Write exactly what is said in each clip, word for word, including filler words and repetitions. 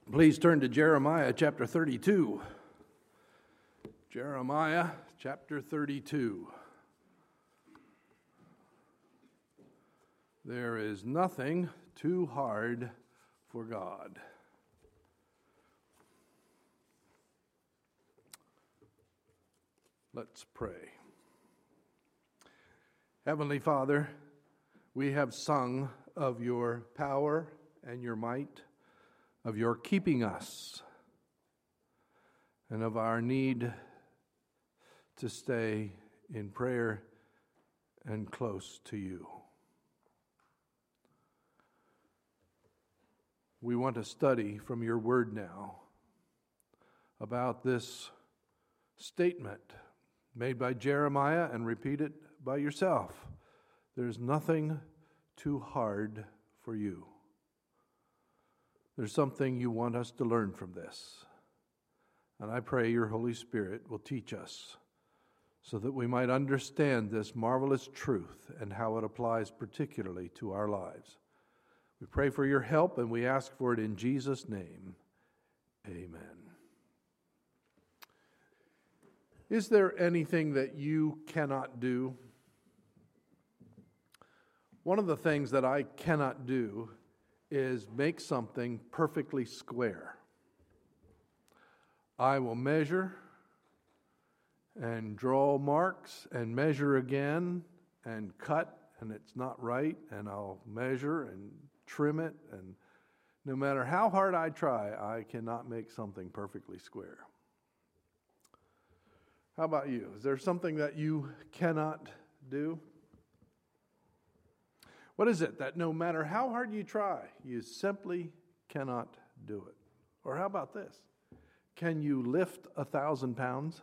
Please turn to Jeremiah chapter thirty-two. Jeremiah chapter thirty-two. There is nothing too hard for God. Let's pray. Heavenly Father, we have sung of your power and your might, of your keeping us, and of our need to stay in prayer and close to you. We want to study from your word now about this statement made by Jeremiah and repeated by yourself. There's nothing too hard for you. There's something you want us to learn from this. And I pray your Holy Spirit will teach us so that we might understand this marvelous truth and how it applies particularly to our lives. We pray for your help and we ask for it in Jesus' name. Amen. Is there anything that you cannot do? One of the things that I cannot do is make something perfectly square. I will measure and draw marks and measure again and cut, and it's not right, and I'll measure and trim it, and no matter how hard I try, I cannot make something perfectly square. How about you? Is there something that you cannot do? What is it that no matter how hard you try, you simply cannot do it? Or how about this? Can you lift a thousand pounds?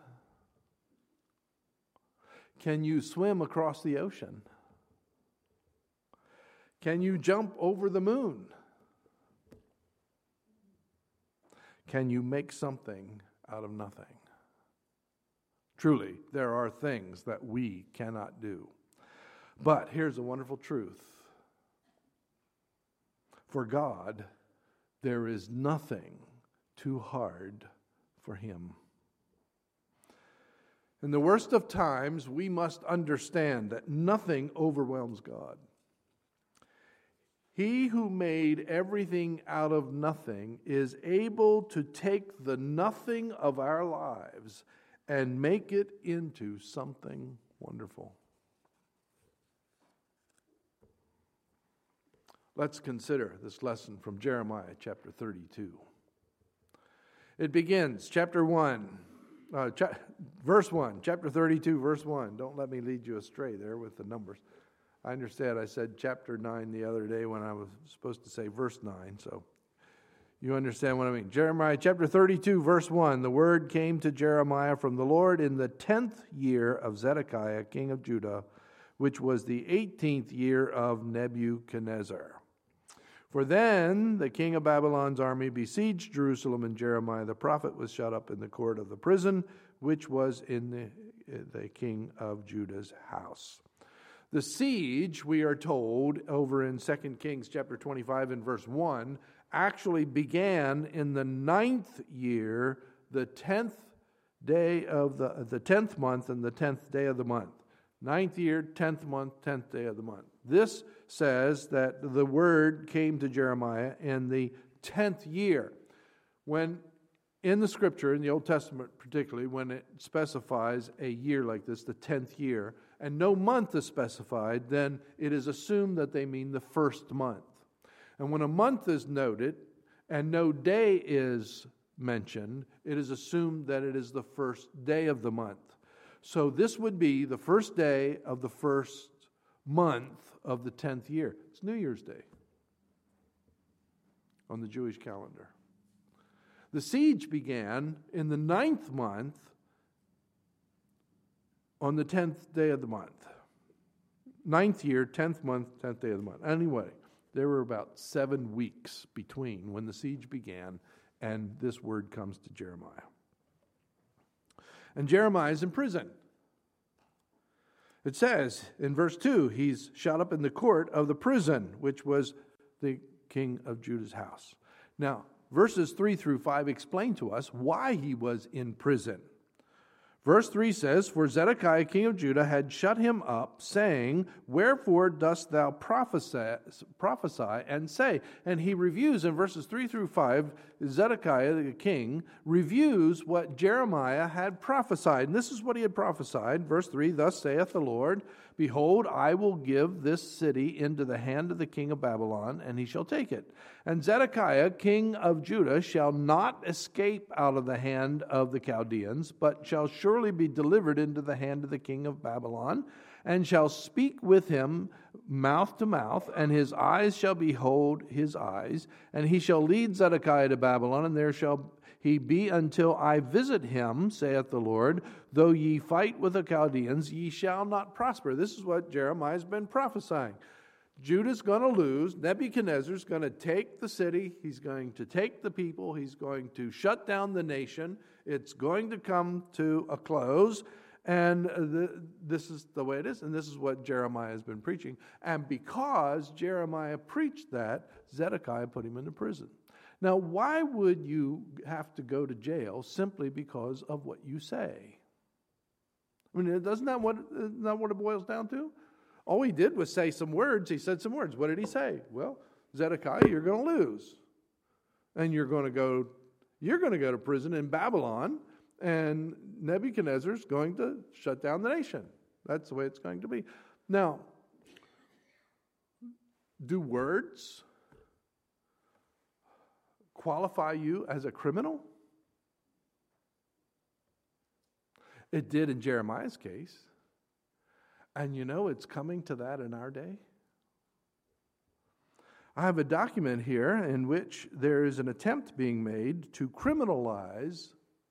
Can you swim across the ocean? Can you jump over the moon? Can you make something out of nothing? Truly, there are things that we cannot do. But here's a wonderful truth. For God, there is nothing too hard for Him. In the worst of times, we must understand that nothing overwhelms God. He who made everything out of nothing is able to take the nothing of our lives and make it into something wonderful. Let's consider this lesson from Jeremiah chapter thirty-two. It begins, chapter one, uh, cha- verse one, chapter thirty-two, verse one. Don't let me lead you astray there with the numbers. I understand I said chapter nine the other day when I was supposed to say verse nine, so you understand what I mean. Jeremiah chapter thirty-two, verse one. The word came to Jeremiah from the Lord in the tenth year of Zedekiah, king of Judah, which was the eighteenth year of Nebuchadnezzar. For then the king of Babylon's army besieged Jerusalem, and Jeremiah the prophet was shut up in the court of the prison, which was in the, the king of Judah's house. The siege, we are told over in Second Kings chapter twenty-five and verse one, actually began in the ninth year, the tenth day of the the tenth month and the tenth day of the month. Ninth year, tenth month, tenth day of the month. This says that the word came to Jeremiah in the tenth year. When in the scripture, in the Old Testament particularly, when it specifies a year like this, the tenth year, and no month is specified, then it is assumed that they mean the first month. And when a month is noted and no day is mentioned, it is assumed that it is the first day of the month. So this would be the first day of the first month of the tenth year. It's New Year's Day on the Jewish calendar. The siege began in the ninth month on the tenth day of the month. Ninth year, tenth month, tenth day of the month. Anyway, there were about seven weeks between when the siege began and this word comes to Jeremiah. And Jeremiah is in prison. It says in verse two, he's shut up in the court of the prison, which was the king of Judah's house. Now, verses three through five explain to us why he was in prison. Verse three says, "For Zedekiah king of Judah had shut him up, saying, Wherefore dost thou prophesy, prophesy and say?" And he reviews in verses three through five, Zedekiah the king reviews what Jeremiah had prophesied. And this is what he had prophesied. Verse three, "Thus saith the Lord, Behold, I will give this city into the hand of the king of Babylon, and he shall take it. And Zedekiah, king of Judah, shall not escape out of the hand of the Chaldeans, but shall surely be delivered into the hand of the king of Babylon, and shall speak with him mouth to mouth, and his eyes shall behold his eyes, and he shall lead Zedekiah to Babylon, and there shall he be until I visit him, saith the Lord. Though ye fight with the Chaldeans, ye shall not prosper." This is what Jeremiah's been prophesying. Judah's going to lose. Nebuchadnezzar's going to take the city. He's going to take the people. He's going to shut down the nation. It's going to come to a close. And the, this is the way it is. And this is what Jeremiah has been preaching. And because Jeremiah preached that, Zedekiah put him into prison. Now, why would you have to go to jail simply because of what you say? I mean, doesn't that what, isn't that what it boils down to? All he did was say some words. He said some words. What did he say? Well, Zedekiah, you're going to lose. And you're going to go, you're going to go to prison in Babylon, and Nebuchadnezzar's going to shut down the nation. That's the way it's going to be. Now, do words qualify you as a criminal? It did in Jeremiah's case. And you know, it's coming to that in our day. I have a document here in which there is an attempt being made to criminalize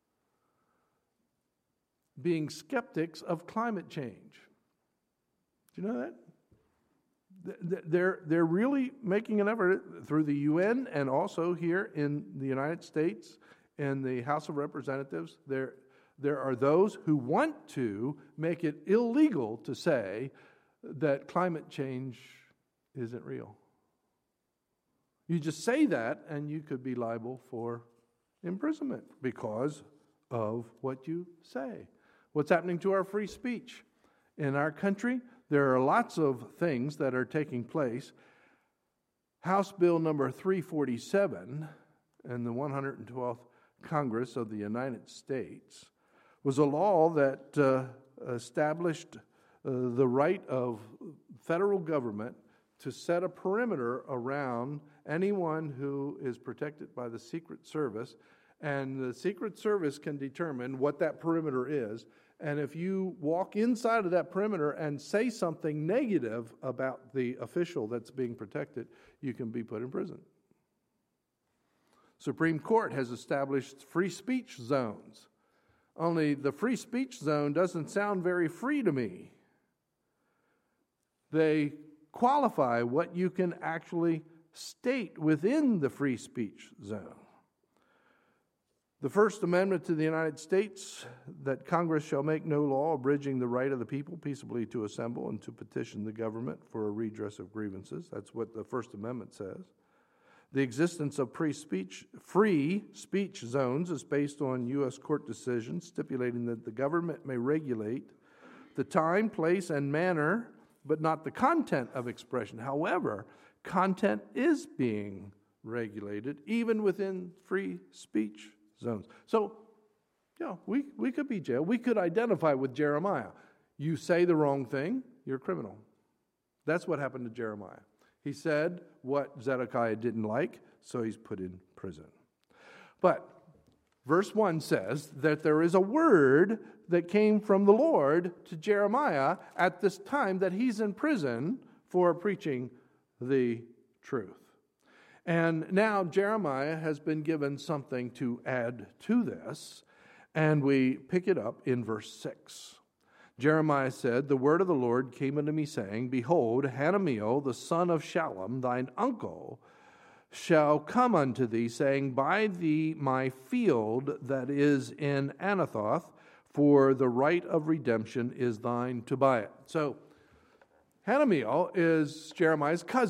being skeptics of climate change. Do you know that? They're, they're really making an effort through the U N and also here in the United States in the House of Representatives. There, there are those who want to make it illegal to say that climate change isn't real. You just say that and you could be liable for imprisonment because of what you say. What's happening to our free speech in our country? There are lots of things that are taking place. House Bill number three forty-seven in the one hundred twelfth Congress of the United States was a law that uh, established uh, the right of federal government to set a perimeter around anyone who is protected by the Secret Service, and the Secret Service can determine what that perimeter is. And if you walk inside of that perimeter and say something negative about the official that's being protected, you can be put in prison. Supreme Court has established free speech zones. Only the free speech zone doesn't sound very free to me. They qualify what you can actually state within the free speech zone. The First Amendment to the United States, that Congress shall make no law abridging the right of the people peaceably to assemble and to petition the government for a redress of grievances. That's what the First Amendment says. The existence of free speech, free speech zones is based on U S court decisions stipulating that the government may regulate the time, place, and manner, but not the content of expression. However, content is being regulated even within free speech zones. So, you know, we, we could be jailed. We could identify with Jeremiah. You say the wrong thing, you're a criminal. That's what happened to Jeremiah. He said what Zedekiah didn't like, so he's put in prison. But verse one says that there is a word that came from the Lord to Jeremiah at this time that he's in prison for preaching the truth. And now Jeremiah has been given something to add to this, and we pick it up in verse six. Jeremiah said, "The word of the Lord came unto me, saying, Behold, Hanamiel, the son of Shallum, thine uncle, shall come unto thee, saying, Buy thee my field that is in Anathoth, for the right of redemption is thine to buy it." So, Hanamiel is Jeremiah's cousin.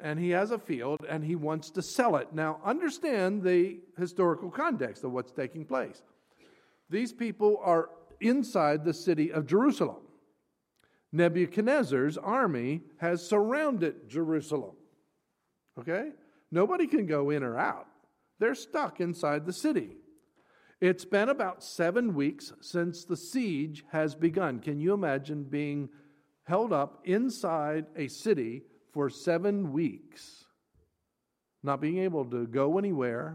and he has a field, and he wants to sell it. Now, understand the historical context of what's taking place. These people are inside the city of Jerusalem. Nebuchadnezzar's army has surrounded Jerusalem. Okay? Nobody can go in or out. They're stuck inside the city. It's been about seven weeks since the siege has begun. Can you imagine being held up inside a city for seven weeks, not being able to go anywhere?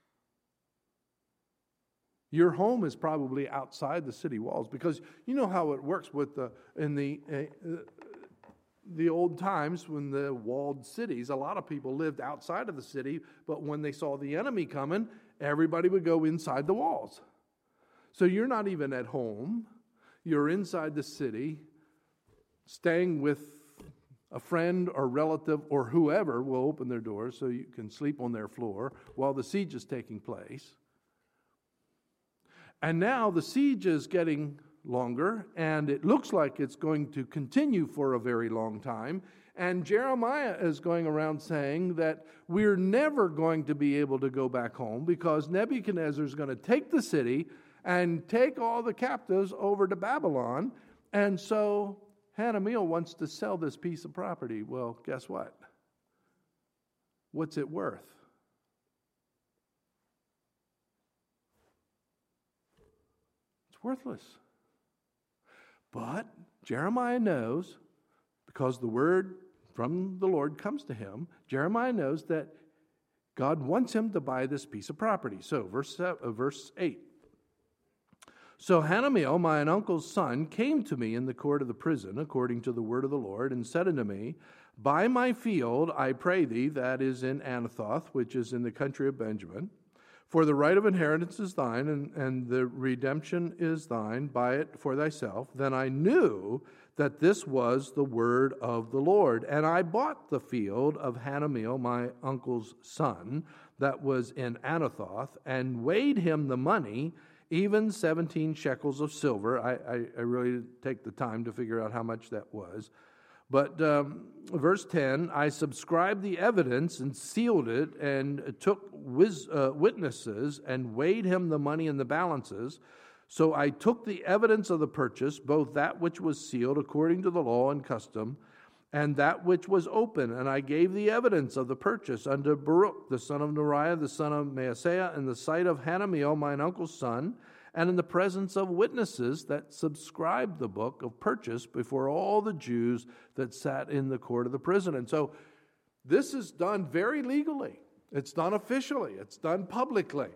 Your home is probably outside the city walls, because you know how it works with the in the uh, the old times when the walled cities. A lot of people lived outside of the city, but when they saw the enemy coming, everybody would go inside the walls. So you're not even at home. You're inside the city, staying with a friend or relative or whoever will open their doors so you can sleep on their floor while the siege is taking place. And now the siege is getting longer, and it looks like it's going to continue for a very long time. And Jeremiah is going around saying that we're never going to be able to go back home because Nebuchadnezzar is going to take the city and take all the captives over to Babylon. And so Hanamiel wants to sell this piece of property. Well, guess what? What's it worth? It's worthless. But Jeremiah knows, because the word from the Lord comes to him, Jeremiah knows that God wants him to buy this piece of property. So, verse, uh, verse eight. So Hanamiel, mine uncle's son, came to me in the court of the prison, according to the word of the Lord, and said unto me, Buy my field, I pray thee, that is in Anathoth, which is in the country of Benjamin. For the right of inheritance is thine, and, and the redemption is thine. Buy it for thyself. Then I knew that this was the word of the Lord. And I bought the field of Hanamiel, my uncle's son, that was in Anathoth, and weighed him the money, even seventeen shekels of silver. I, I, I really didn't take the time to figure out how much that was. But um, verse ten, I subscribed the evidence and sealed it and took wiz, uh, witnesses and weighed him the money in the balances. So I took the evidence of the purchase, both that which was sealed according to the law and custom, and that which was open. And I gave the evidence of the purchase unto Baruch, the son of Neriah, the son of Maaseiah, in the sight of Hanamiel, mine uncle's son, and in the presence of witnesses that subscribed the book of purchase before all the Jews that sat in the court of the prison. And so this is done very legally. It's done officially. It's done publicly.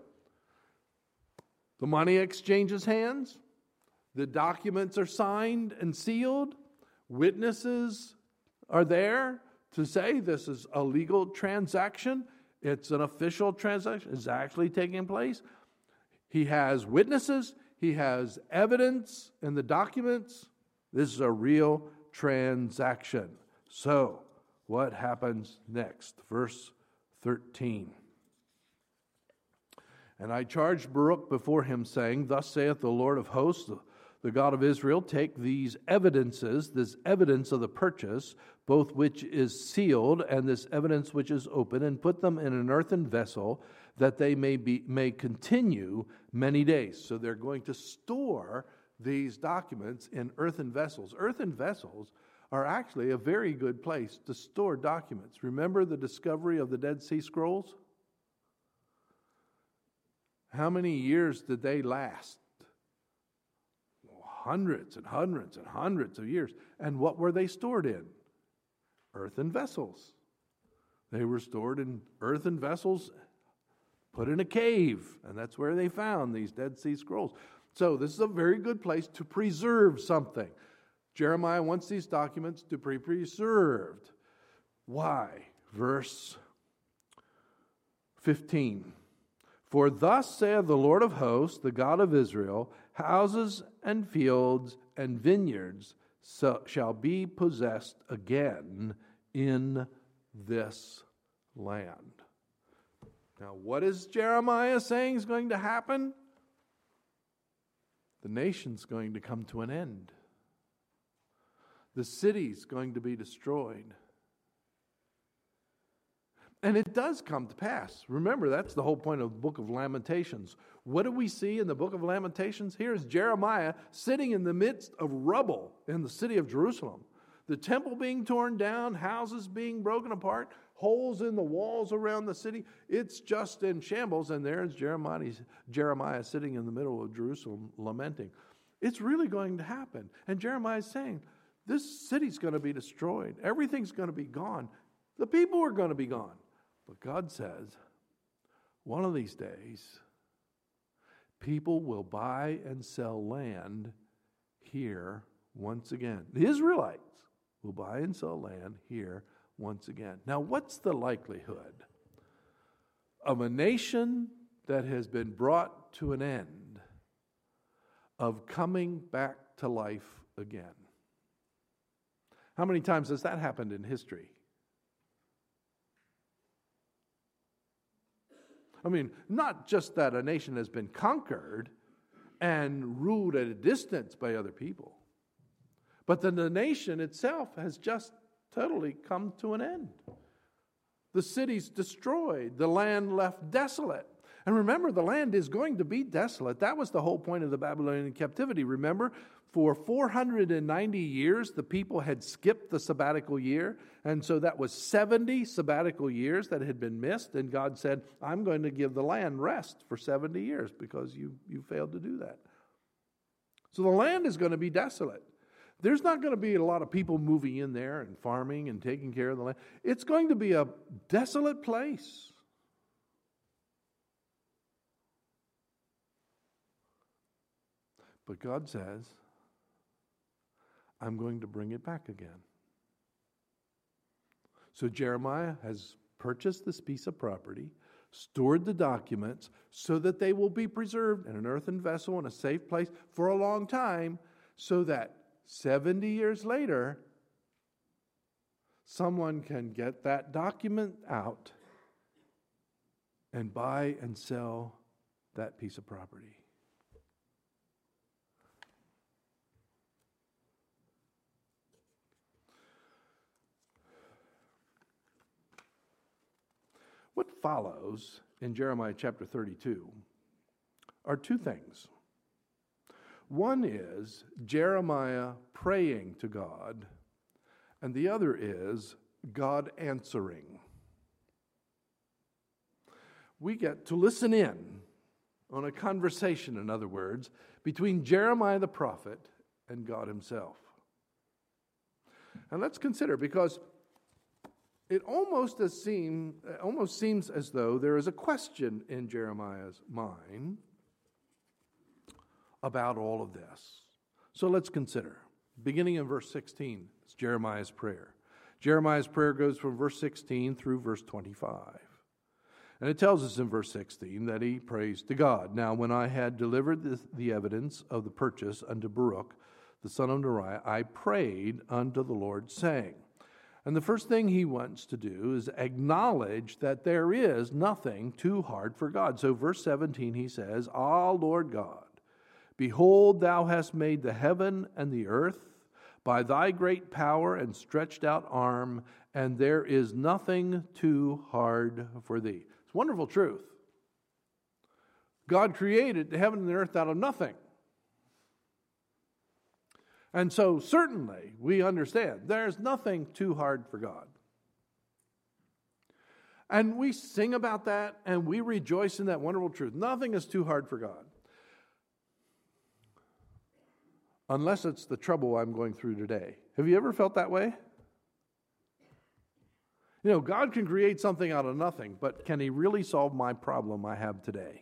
The money exchanges hands. The documents are signed and sealed. Witnesses are there to say this is a legal transaction. It's an official transaction. It's actually taking place. He has witnesses. He has evidence in the documents. This is a real transaction. So, what happens next? Verse thirteen. And I charged Baruch before him, saying, Thus saith the Lord of hosts, the God of Israel, take these evidences, this evidence of the purchase, both which is sealed and this evidence which is open, and put them in an earthen vessel, that they may be may continue many days. So they're going to store these documents in earthen vessels. Earthen vessels are actually a very good place to store documents. Remember the discovery of the Dead Sea Scrolls? How many years did they last? Hundreds and hundreds and hundreds of years. And what were they stored in? Earthen vessels. They were stored in earthen vessels, put in a cave, and that's where they found these Dead Sea Scrolls. So this is a very good place to preserve something. Jeremiah wants these documents to be preserved. Why? Verse fifteen. For thus saith the Lord of hosts, the God of Israel, houses and fields and vineyards shall be possessed again in this land. Now, what is Jeremiah saying is going to happen? The nation's going to come to an end. The city's going to be destroyed. And it does come to pass. Remember, that's the whole point of the book of Lamentations. What do we see in the book of Lamentations? Here's Jeremiah sitting in the midst of rubble in the city of Jerusalem. The temple being torn down, houses being broken apart, holes in the walls around the city. It's just in shambles. And there's Jeremiah, Jeremiah sitting in the middle of Jerusalem lamenting. It's really going to happen. And Jeremiah is saying, this city's going to be destroyed. Everything's going to be gone. The people are going to be gone. But God says, one of these days, people will buy and sell land here once again. The Israelites will buy and sell land here once again. Now, what's the likelihood of a nation that has been brought to an end of coming back to life again? How many times has that happened in history? I mean, not just that a nation has been conquered and ruled at a distance by other people, but that the nation itself has just totally come to an end. The city's destroyed, the land left desolate. And remember, the land is going to be desolate. That was the whole point of the Babylonian captivity. Remember, for four hundred ninety years, the people had skipped the sabbatical year. And so that was seventy sabbatical years that had been missed. And God said, I'm going to give the land rest for seventy years because you, you failed to do that. So the land is going to be desolate. There's not going to be a lot of people moving in there and farming and taking care of the land. It's going to be a desolate place. But God says, I'm going to bring it back again. So Jeremiah has purchased this piece of property, stored the documents so that they will be preserved in an earthen vessel in a safe place for a long time, so that seventy years later, someone can get that document out and buy and sell that piece of property. What follows in Jeremiah chapter thirty-two are two things. One is Jeremiah praying to God, and the other is God answering. We get to listen in on a conversation, in other words, between Jeremiah the prophet and God himself. And let's consider, because it almost as seem, it almost seems as though there is a question in Jeremiah's mind about all of this. So let's consider. Beginning in verse sixteen, it's Jeremiah's prayer. Jeremiah's prayer goes from verse sixteen through verse twenty-five. And it tells us in verse sixteen that he prays to God. Now, when I had delivered the, the evidence of the purchase unto Baruch, the son of Neriah, I prayed unto the Lord, saying. And the first thing he wants to do is acknowledge that there is nothing too hard for God. So verse seventeen, he says, Ah, Lord God, behold, thou hast made the heaven and the earth by thy great power and stretched out arm, and there is nothing too hard for thee. It's wonderful truth. God created the heaven and the earth out of nothing. And so certainly we understand there's nothing too hard for God. And we sing about that and we rejoice in that wonderful truth. Nothing is too hard for God. Unless it's the trouble I'm going through today. Have you ever felt that way? You know, God can create something out of nothing, but can he really solve my problem I have today?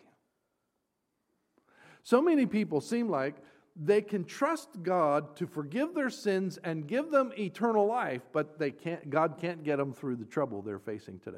So many people seem like they can trust God to forgive their sins and give them eternal life, but they can't. God can't get them through the trouble they're facing today.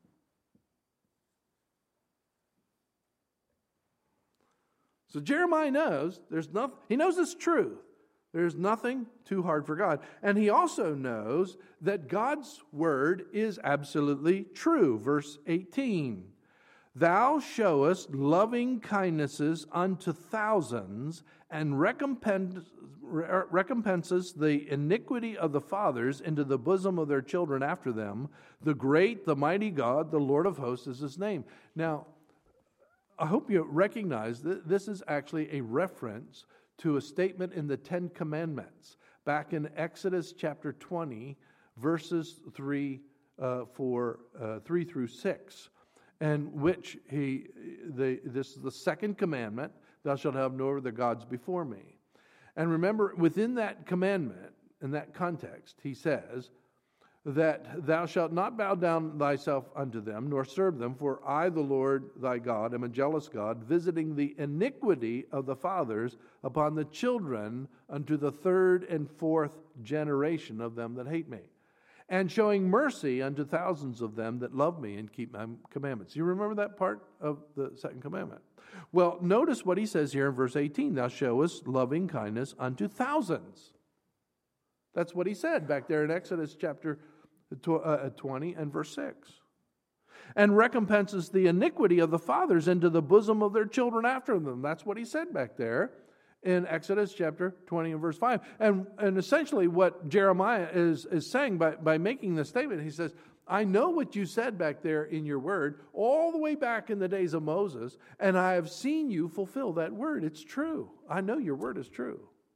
So Jeremiah knows there's nothing. He knows it's true. There's nothing too hard for God. And he also knows that God's word is absolutely true. Verse eighteen. Thou showest loving kindnesses unto thousands, and recompense, recompenses the iniquity of the fathers into the bosom of their children after them. The great, the mighty God, the Lord of hosts is his name. Now, I hope you recognize that this is actually a reference to a statement in the Ten Commandments, back in Exodus chapter twenty, verses three, uh, for, uh, three through six. And which he, the, this is the second commandment, thou shalt have no other gods before me. And remember, within that commandment, in that context, he says that thou shalt not bow down thyself unto them, nor serve them, for I, the Lord thy God, am a jealous God, visiting the iniquity of the fathers upon the children unto the third and fourth generation of them that hate me, and showing mercy unto thousands of them that love me and keep my commandments. You remember that part of the second commandment? Well, notice what he says here in verse eighteen. Thou showest loving kindness unto thousands. That's what he said back there in Exodus chapter twenty and verse six. And recompenses the iniquity of the fathers into the bosom of their children after them. That's what he said back there in Exodus chapter twenty and verse five. And, and essentially what Jeremiah is, is saying by, by making this statement, he says, I know what you said back there in your word all the way back in the days of Moses, and I have seen you fulfill that word. It's true. I know your word is true.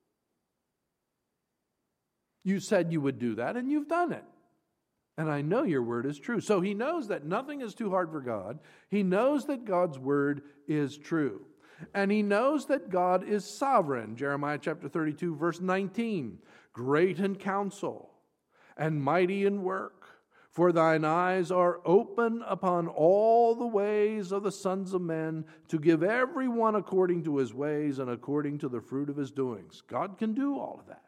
You said you would do that, and you've done it. And I know your word is true. So he knows that nothing is too hard for God. He knows that God's word is true. And he knows that God is sovereign. Jeremiah chapter thirty-two, verse nineteen. Great in counsel and mighty in work. For thine eyes are open upon all the ways of the sons of men, to give every one according to his ways and according to the fruit of his doings. God can do all of that.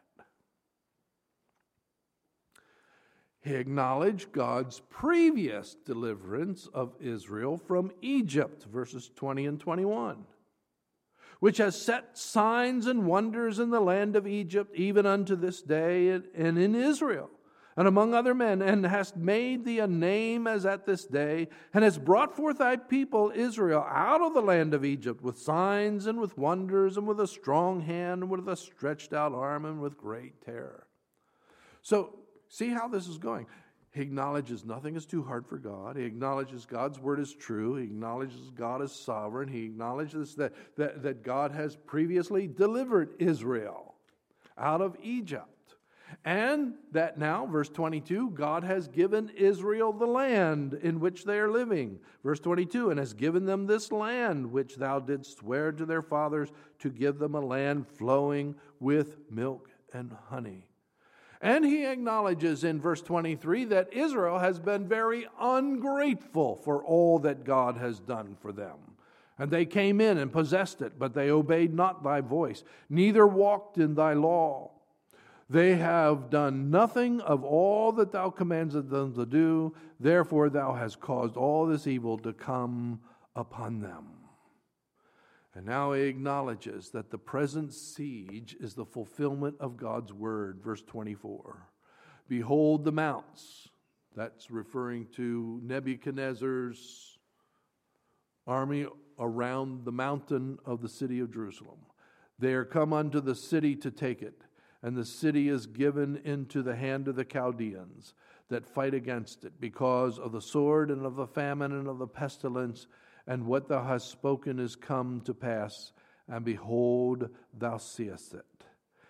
He acknowledged God's previous deliverance of Israel from Egypt, verses twenty and twenty-one, which has set signs and wonders in the land of Egypt, even unto this day, and in Israel, and among other men, and hast made thee a name as at this day, and hast brought forth thy people Israel out of the land of Egypt with signs and with wonders, and with a strong hand, and with a stretched out arm, and with great terror. So, see how this is going. He acknowledges nothing is too hard for God. He acknowledges God's word is true. He acknowledges God is sovereign. He acknowledges that, that, that God has previously delivered Israel out of Egypt. And that now, verse twenty-two, God has given Israel the land in which they are living. Verse twenty-two, and has given them this land which thou didst swear to their fathers, to give them a land flowing with milk and honey. And he acknowledges in verse twenty-three that Israel has been very ungrateful for all that God has done for them. And they came in and possessed it, but they obeyed not thy voice, neither walked in thy law. They have done nothing of all that thou commandest them to do. Therefore thou hast caused all this evil to come upon them. And now he acknowledges that the present siege is the fulfillment of God's word. Verse twenty-four. Behold the mounts. That's referring to Nebuchadnezzar's army around the mountain of the city of Jerusalem. They are come unto the city to take it, and the city is given into the hand of the Chaldeans that fight against it, because of the sword and of the famine and of the pestilence. And what thou hast spoken is come to pass, and behold, thou seest it.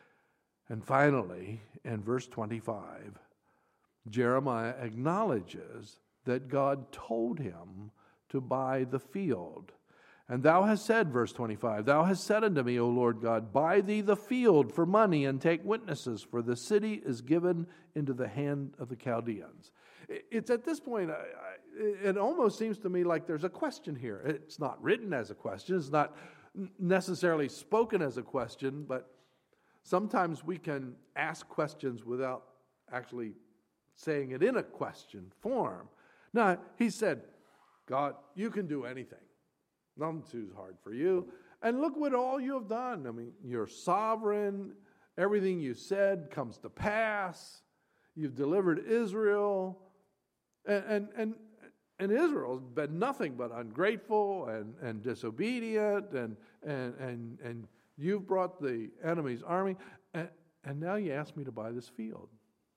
And finally, in verse twenty-five, Jeremiah acknowledges that God told him to buy the field. And thou hast said, verse twenty-five, thou hast said unto me, O Lord God, buy thee the field for money, and take witnesses, for the city is given into the hand of the Chaldeans. It's at this point, I, I, it almost seems to me like there's a question here. It's not written as a question. It's not necessarily spoken as a question, but sometimes we can ask questions without actually saying it in a question form. Now, he said, God, you can do anything. Nothing's too hard for you. And look what all you have done. I mean, you're sovereign. Everything you said comes to pass. You've delivered Israel. And, and, and And Israel's been nothing but ungrateful and, and disobedient, and, and, and, and you've brought the enemy's army, and, and now you ask me to buy this field.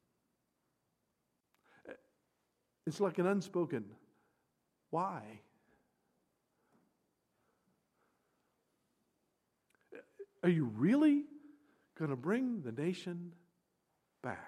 It's like an unspoken, why? Are you really going to bring the nation back?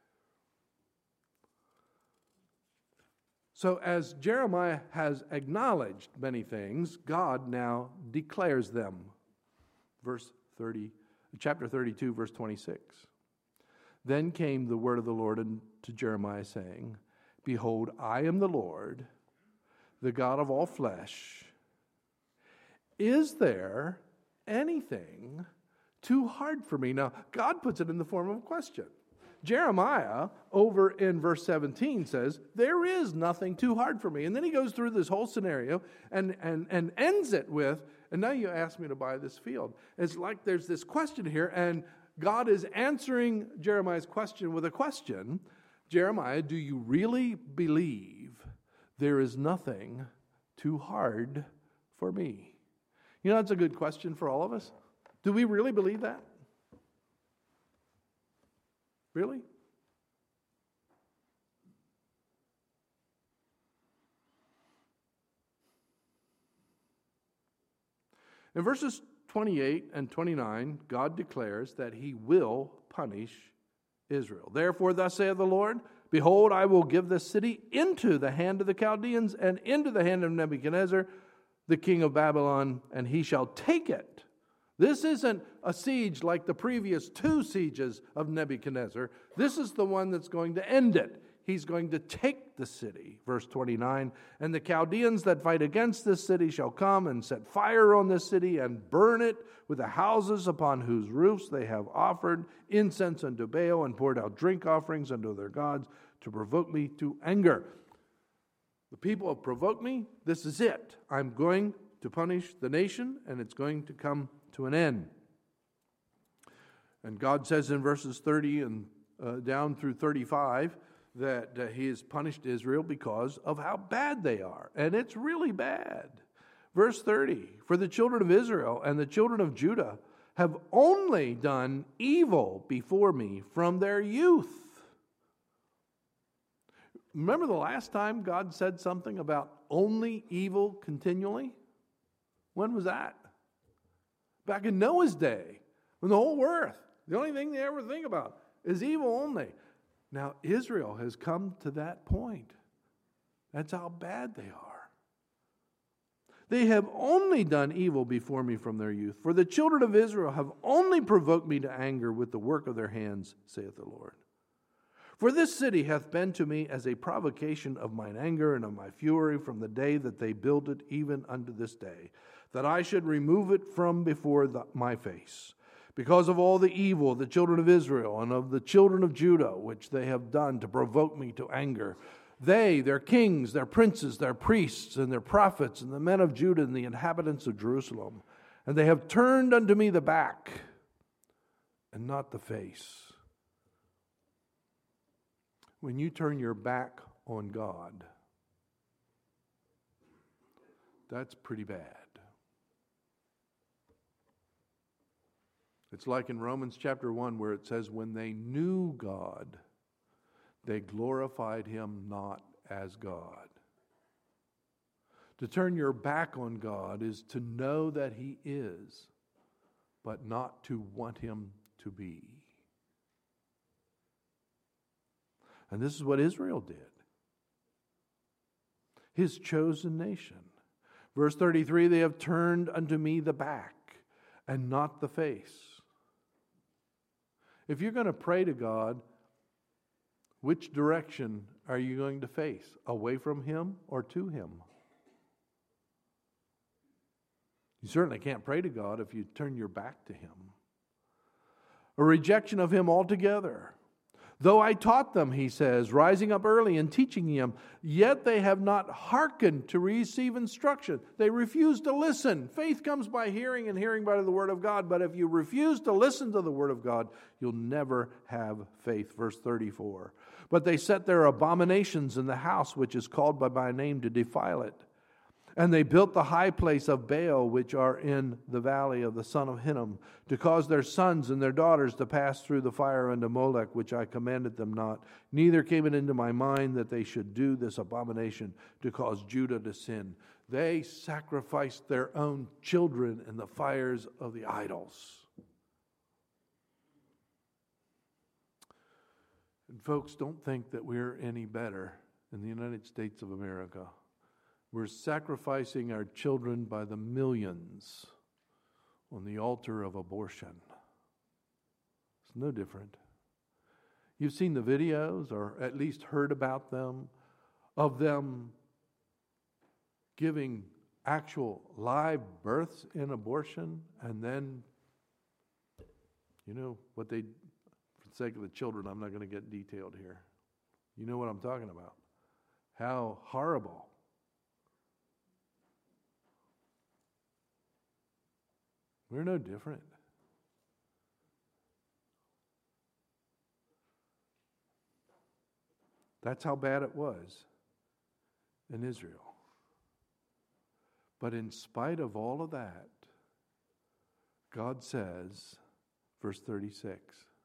So as Jeremiah has acknowledged many things, God now declares them. Verse thirty, chapter thirty-two, verse twenty-six. Then came the word of the Lord unto Jeremiah, saying, Behold, I am the Lord, the God of all flesh. Is there anything too hard for me? Now, God puts it in the form of a question. Jeremiah, over in verse seventeen, says, there is nothing too hard for me. And then he goes through this whole scenario and, and, and ends it with, and now you ask me to buy this field. It's like there's this question here, and God is answering Jeremiah's question with a question. Jeremiah, do you really believe there is nothing too hard for me? You know, that's a good question for all of us. Do we really believe that? Really? In verses twenty-eight and twenty-nine, God declares that he will punish Israel. Therefore, thus saith the Lord, Behold, I will give this city into the hand of the Chaldeans and into the hand of Nebuchadnezzar, the king of Babylon, and he shall take it. This isn't a siege like the previous two sieges of Nebuchadnezzar. This is the one that's going to end it. He's going to take the city. Verse twenty-nine, And the Chaldeans that fight against this city shall come and set fire on this city and burn it with the houses upon whose roofs they have offered incense unto Baal and poured out drink offerings unto their gods to provoke me to anger. The people have provoked me. This is it. I'm going to punish the nation, and it's going to come to an end. And God says in verses thirty and uh, down through thirty-five that uh, he has punished Israel because of how bad they are. And it's really bad. Verse thirty, For the children of Israel and the children of Judah have only done evil before me from their youth. Remember the last time God said something about only evil continually? When was that? Back in Noah's day, when the whole earth, the only thing they ever think about is evil only. Now, Israel has come to that point. That's how bad they are. They have only done evil before me from their youth. For the children of Israel have only provoked me to anger with the work of their hands, saith the Lord. For this city hath been to me as a provocation of mine anger and of my fury from the day that they built it even unto this day, that I should remove it from before the, my face, because of all the evil of the children of Israel and of the children of Judah, which they have done to provoke me to anger. They, their kings, their princes, their priests, and their prophets, and the men of Judah, and the inhabitants of Jerusalem. And they have turned unto me the back, and not the face. When you turn your back on God, that's pretty bad. It's like in Romans chapter one where it says, when they knew God, they glorified him not as God. To turn your back on God is to know that he is, but not to want him to be. And this is what Israel did. His chosen nation. Verse thirty-three, they have turned unto me the back and not the face. If you're going to pray to God, which direction are you going to face? Away from him or to him? You certainly can't pray to God if you turn your back to him. A rejection of him altogether. Though I taught them, he says, rising up early and teaching them, yet they have not hearkened to receive instruction. They refuse to listen. Faith comes by hearing, and hearing by the word of God. But if you refuse to listen to the word of God, you'll never have faith. Verse thirty-four. But they set their abominations in the house which is called by my name to defile it. And they built the high place of Baal, which are in the valley of the son of Hinnom, to cause their sons and their daughters to pass through the fire unto Molech, which I commanded them not. Neither came it into my mind that they should do this abomination to cause Judah to sin. They sacrificed their own children in the fires of the idols. And folks, don't think that we're any better in the United States of America. We're sacrificing our children by the millions on the altar of abortion. It's no different. You've seen the videos, or at least heard about them, of them giving actual live births in abortion, and then, you know, what they, for the sake of the children, I'm not going to get detailed here. You know what I'm talking about. How horrible. We're no different. That's how bad it was in Israel. But in spite of all of that, God says, verse thirty-six,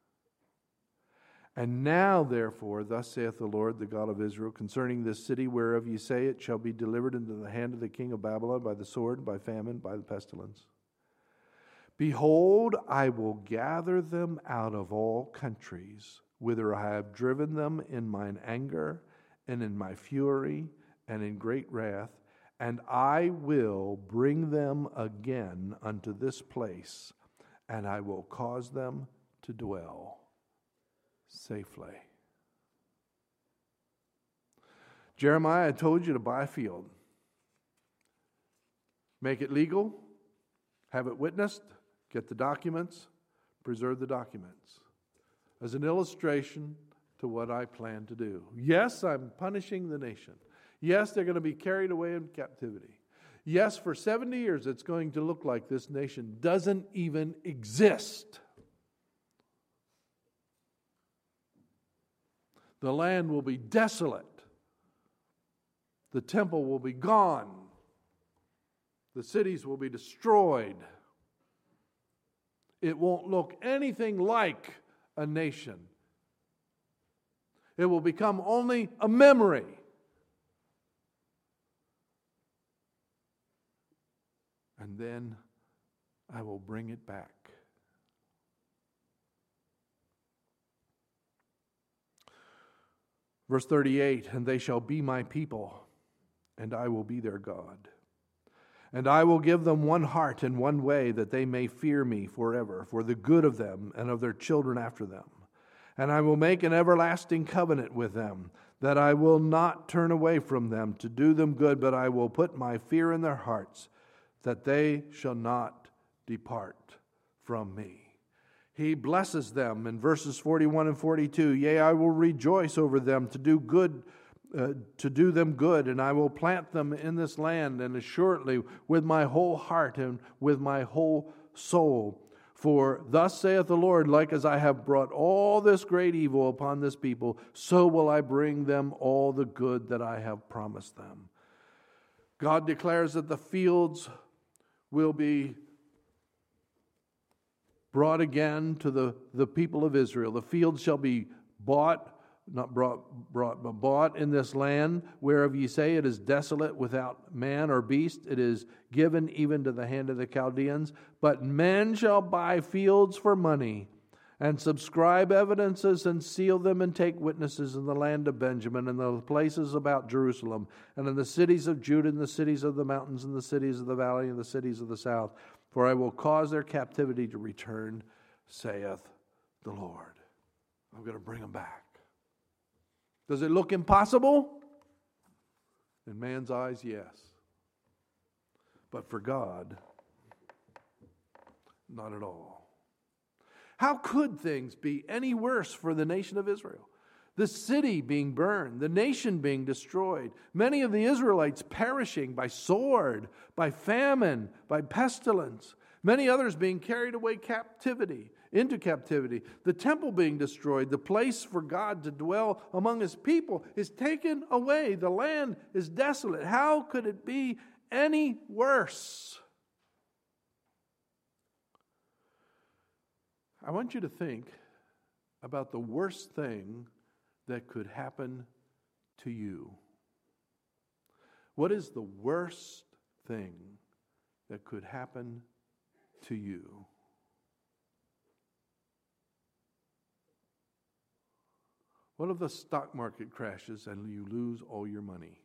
and now, therefore, thus saith the Lord, the God of Israel, concerning this city whereof ye say it shall be delivered into the hand of the king of Babylon by the sword, by famine, by the pestilence. Behold, I will gather them out of all countries, whither I have driven them in mine anger, and in my fury, and in great wrath, and I will bring them again unto this place, and I will cause them to dwell safely. Jeremiah told you to buy a field. Make it legal, have it witnessed, get the documents, preserve the documents as an illustration to what I plan to do. Yes, I'm punishing the nation. Yes, they're going to be carried away in captivity. Yes, for seventy years it's going to look like this nation doesn't even exist. The land will be desolate. The temple will be gone. The cities will be destroyed. It won't look anything like a nation. It will become only a memory. And then I will bring it back. Verse thirty-eight, and they shall be my people, and I will be their God. And I will give them one heart and one way, that they may fear me forever, for the good of them and of their children after them. And I will make an everlasting covenant with them, that I will not turn away from them to do them good, but I will put my fear in their hearts, that they shall not depart from me. He blesses them in verses forty-one and forty-two. Yea, I will rejoice over them to do good, uh, to do them good, and I will plant them in this land, and assuredly with my whole heart and with my whole soul. For thus saith the Lord, like as I have brought all this great evil upon this people, so will I bring them all the good that I have promised them. God declares that the fields will be brought again to the, the people of Israel. The fields shall be bought, not brought, brought, but bought in this land, whereof ye say it is desolate without man or beast. It is given even to the hand of the Chaldeans. But men shall buy fields for money, and subscribe evidences, and seal them, and take witnesses in the land of Benjamin, and the places about Jerusalem, and in the cities of Judah, and the cities of the mountains, and the cities of the valley, and the cities of the south. For I will cause their captivity to return, saith the Lord. I'm going to bring them back. Does it look impossible? In man's eyes, yes. But for God, not at all. How could things be any worse for the nation of Israel? The city being burned, the nation being destroyed, many of the Israelites perishing by sword, by famine, by pestilence, many others being carried away captivity into captivity, the temple being destroyed, the place for God to dwell among his people is taken away. The land is desolate. How could it be any worse? I want you to think about the worst thing that could happen to you. What is the worst thing that could happen to you? What if the stock market crashes and you lose all your money?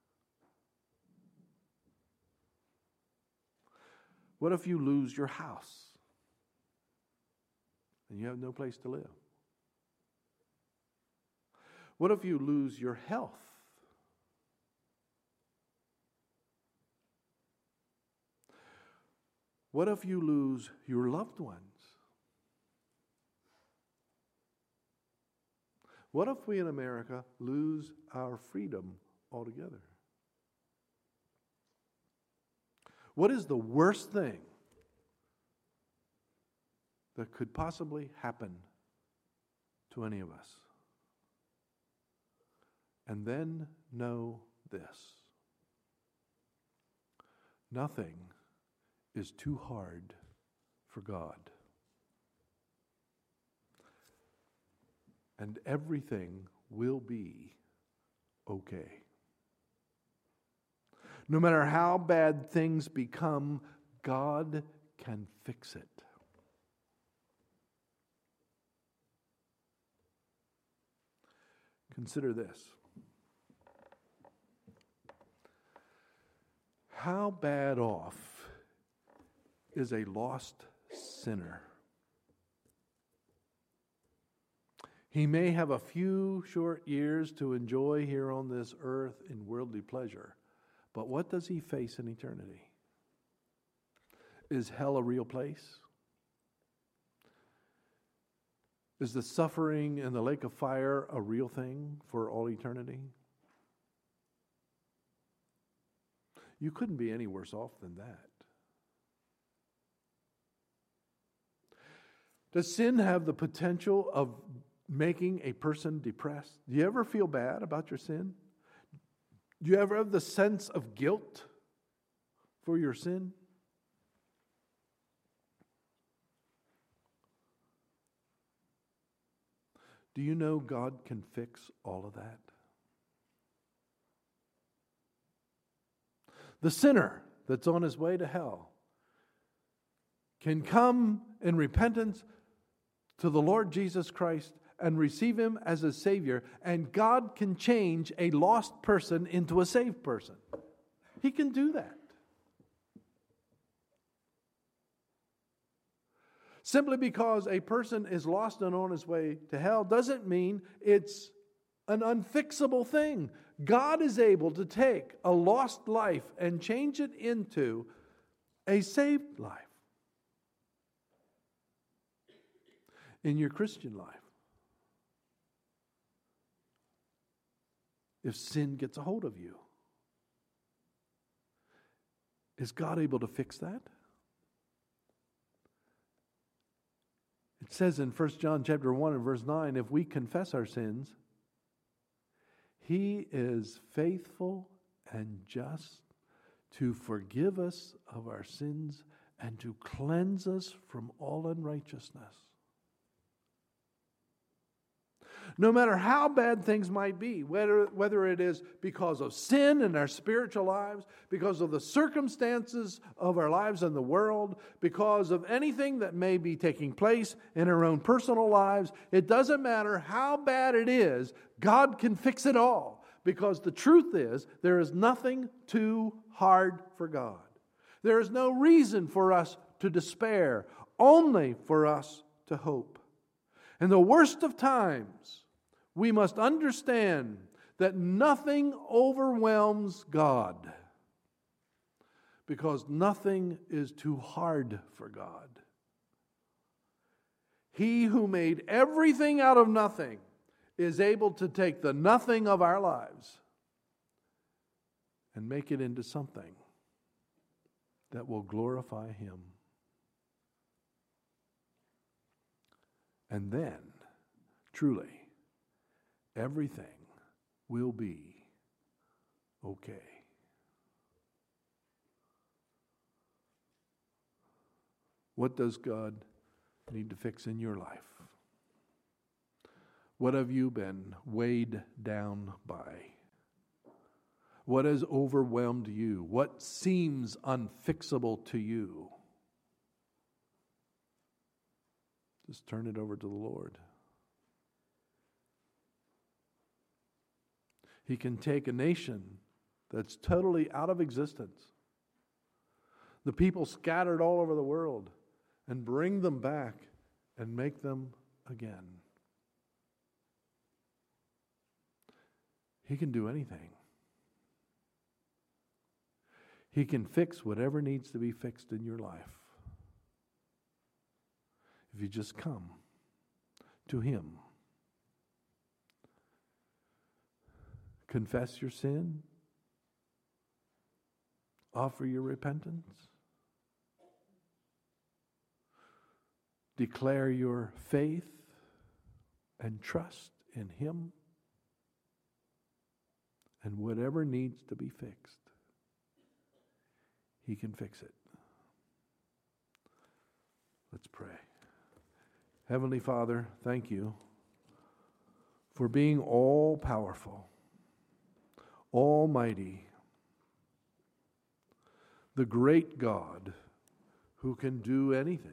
What if you lose your house and you have no place to live? What if you lose your health? What if you lose your loved ones? What if we in America lose our freedom altogether? What is the worst thing that could possibly happen to any of us? And then know this: nothing is too hard for God. And everything will be okay. No matter how bad things become, God can fix it. Consider this. How bad off is a lost sinner? He may have a few short years to enjoy here on this earth in worldly pleasure, but what does he face in eternity? Is hell a real place? Is the suffering in the lake of fire a real thing for all eternity? You couldn't be any worse off than that. Does sin have the potential of making a person depressed? Do you ever feel bad about your sin? Do you ever have the sense of guilt for your sin? Do you know God can fix all of that? The sinner that's on his way to hell can come in repentance to the Lord Jesus Christ and receive him as a Savior, and God can change a lost person into a saved person. He can do that. Simply because a person is lost and on his way to hell doesn't mean it's an unfixable thing. God is able to take a lost life and change it into a saved life. In your Christian life, if sin gets a hold of you, is God able to fix that? It says in First John chapter one and verse nine, if we confess our sins, He is faithful and just to forgive us of our sins and to cleanse us from all unrighteousness. No matter how bad things might be, whether, whether it is because of sin in our spiritual lives, because of the circumstances of our lives in the world, because of anything that may be taking place in our own personal lives, it doesn't matter how bad it is, God can fix it all. Because the truth is, there is nothing too hard for God. There is no reason for us to despair, only for us to hope. In the worst of times, we must understand that nothing overwhelms God, because nothing is too hard for God. He who made everything out of nothing is able to take the nothing of our lives and make it into something that will glorify Him. And then, truly, everything will be okay. What does God need to fix in your life? What have you been weighed down by? What has overwhelmed you? What seems unfixable to you? Just turn it over to the Lord. He can take a nation that's totally out of existence, the people scattered all over the world, and bring them back and make them again. He can do anything. He can fix whatever needs to be fixed in your life. If you just come to Him, confess your sin, offer your repentance, declare your faith and trust in Him, and whatever needs to be fixed, He can fix it. Let's pray. Heavenly Father, thank you for being all-powerful, almighty, the great God who can do anything.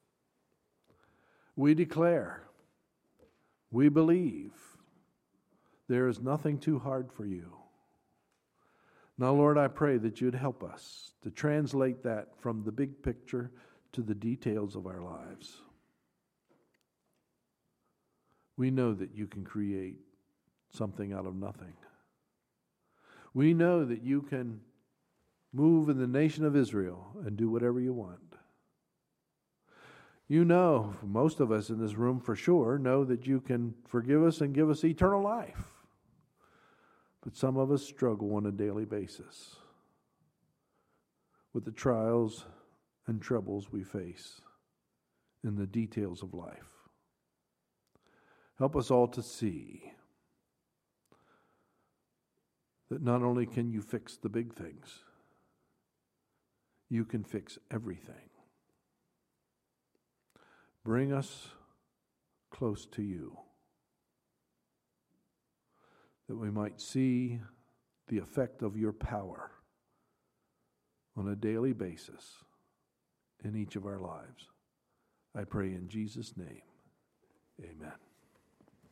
We declare, we believe, there is nothing too hard for you. Now, Lord, I pray that you'd help us to translate that from the big picture to the details of our lives. We know that you can create something out of nothing. We know that you can move in the nation of Israel and do whatever you want. You know, most of us in this room for sure know that you can forgive us and give us eternal life. But some of us struggle on a daily basis with the trials and troubles we face in the details of life. Help us all to see that not only can you fix the big things, you can fix everything. Bring us close to you, that we might see the effect of your power on a daily basis in each of our lives. I pray in Jesus' name, amen.